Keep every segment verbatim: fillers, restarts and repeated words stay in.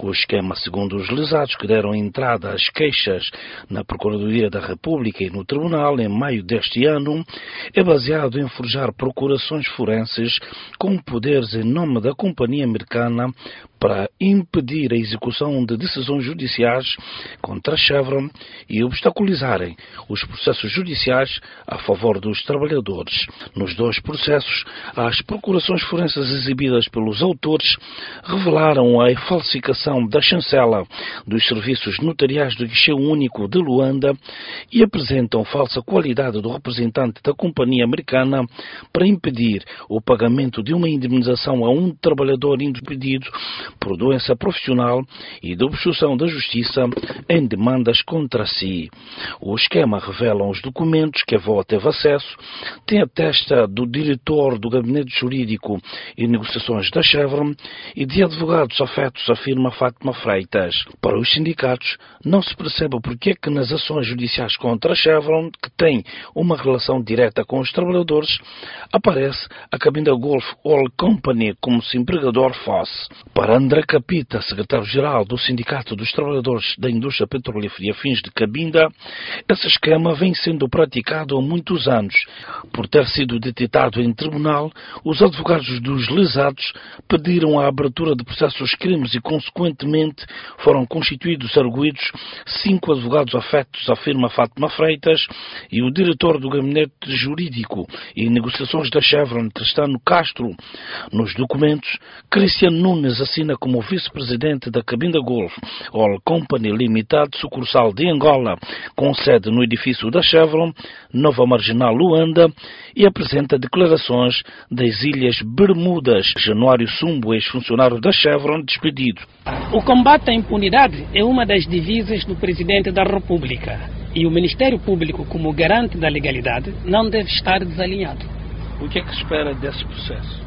O esquema, segundo os lesados que deram entrada às queixas na Procuradoria da República e no Tribunal em maio deste ano, é baseado em forjar procurações forenses com poderes em nome da companhia americana para impedir a execução de decisões judiciais contra a Chevron e obstaculizarem os processos judiciais a favor dos trabalhadores. Nos dois processos, as procurações forenses exibidas pelos autores revelaram a falsificação da chancela dos serviços notariais do guichê único de Luanda e apresentam falsa qualidade do representante da companhia americana para impedir o pagamento de uma indemnização a um trabalhador impedido por doença profissional e de obstrução da justiça em demandas contra si. O esquema revela os documentos que a V O A teve acesso, tem a testa do diretor do Gabinete Jurídico e Negociações da Chevron e de advogados afetos, afirma Fátima Freitas. Para os sindicatos, não se percebe porque é que nas ações judiciais contra a Chevron, que tem uma relação direta com os trabalhadores, aparece a Cabinda Gulf Oil Company como se empregador fosse. Para André Capita, secretário-geral do Sindicato dos Trabalhadores da Indústria Petrolífera e Afins de Cabinda, esse esquema vem sendo praticado há muitos anos. Por ter sido detectado em tribunal, os advogados dos lesados pediram a abertura de processos crimes e, consequentemente, foram constituídos arguidos cinco advogados afetos, afirma Fátima Freitas, e o diretor do Gabinete Jurídico e Negociações da Chevron, Tristano Castro. Nos documentos, Cristiano Nunes assina como vice-presidente da Cabinda Gulf Oil Company Limitada, sucursal de Angola, com sede no edifício da Chevron, Nova Marginal Luanda, e apresenta declarações das Ilhas Bermudas. Januário Sumbo, ex-funcionário da Chevron, despedido. O combate à impunidade é uma das divisas do Presidente da República e o Ministério Público, como garante da legalidade, não deve estar desalinhado. O que é que espera desse processo?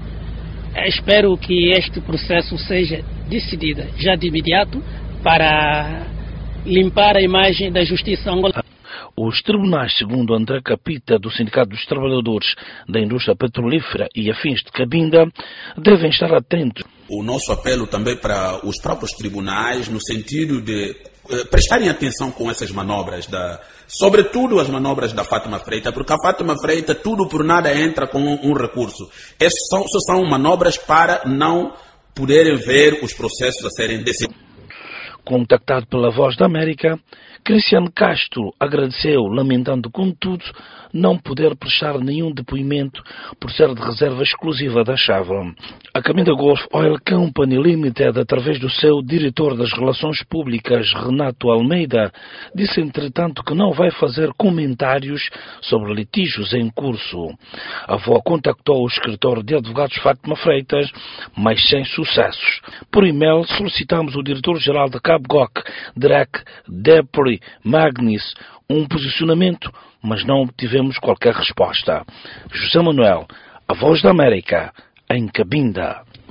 Espero que este processo seja decidido já de imediato para limpar a imagem da justiça angolana. Os tribunais, segundo André Capita, do Sindicato dos Trabalhadores da Indústria Petrolífera e Afins de Cabinda, devem estar atentos. O nosso apelo também para os próprios tribunais, no sentido de eh, prestarem atenção com essas manobras, da, sobretudo as manobras da Fátima Freitas, porque a Fátima Freitas, tudo por nada, entra com um, um recurso. Essas são, só são manobras para não poderem ver os processos a serem decididos. Contactado pela Voz da América, Cristiano Castro agradeceu, lamentando, contudo, não poder prestar nenhum depoimento por ser de reserva exclusiva da Chevron. A Cabinda Gulf Oil Company Limited, através do seu diretor das Relações Públicas, Renato Almeida, disse, entretanto, que não vai fazer comentários sobre litígios em curso. A V O A contactou o escritor de advogados Fátima Freitas, mas sem sucessos. Por e-mail, solicitamos o diretor-geral da Cabgoc, Derek Depri Magnis, um posicionamento, mas não obtivemos qualquer resposta. José Manuel, a Voz da América, em Cabinda.